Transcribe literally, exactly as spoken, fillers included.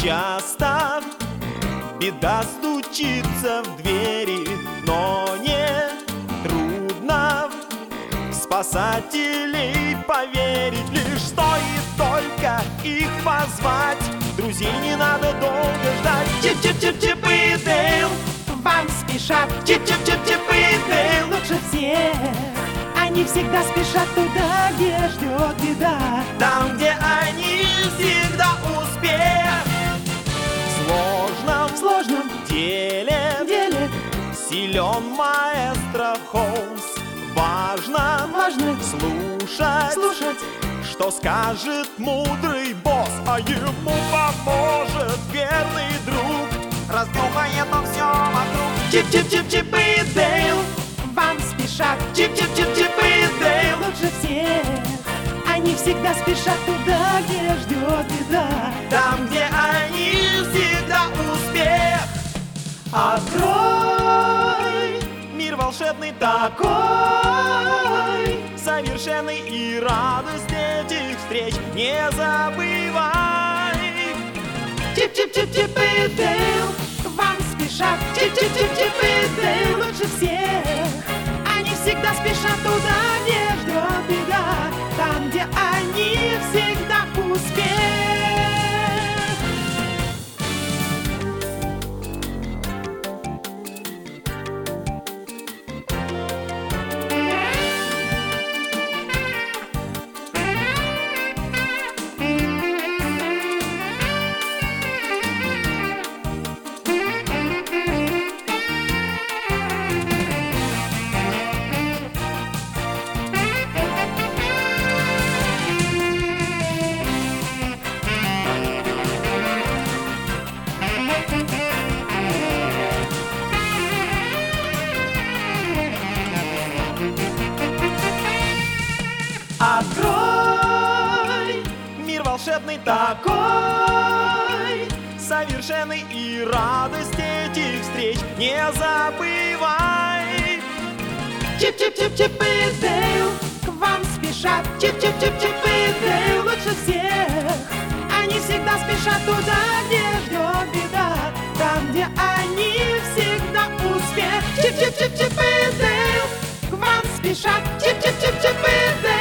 Часто беда стучится в двери, но не трудно в спасателей поверить. Лишь стоит только их позвать, друзей не надо долго ждать. Чип-чип-чип-чип и Дейл Вам спешат, Чип-чип-чип-чип и Дейл лучше всех. Они всегда спешат туда, где ждет беда. Там, где они всегда успех. В сложном, В сложном деле деле силен маэстро Холмс. Важно, важно слушать, слушать, что скажет мудрый босс, а ему поможет верный друг. Разнюхает он все вокруг. Чип-чип-чип-чип и Дейл вам спешат, Чип-чип-чип-чип и Дейл лучше всех. Они всегда спешат туда, где ждет беда. Там, где они всегда успех. Открой Мир волшебный такой, такой, совершенный, и радость этих встреч не забывай. Чип-чип-чип-чип и Дейл вам спешат, Чип-чип-чип-чип и Дейл лучше всех. Они всегда спешат туда, где ждет беда. Там, где они всегда успех. Открой Мир волшебный такой, совершенный, и радость этих встреч не забывай. Чип-чип-чип-чип и Дейл к вам спешат, Чип-чип-чип-чип и Дейл лучше всех. Они всегда спешат туда, где ждет беда. Там, где они всегда успех. Чип-чип-чип-чип и Дейл к вам спешат, Чип-чип-чип-чип и Дейл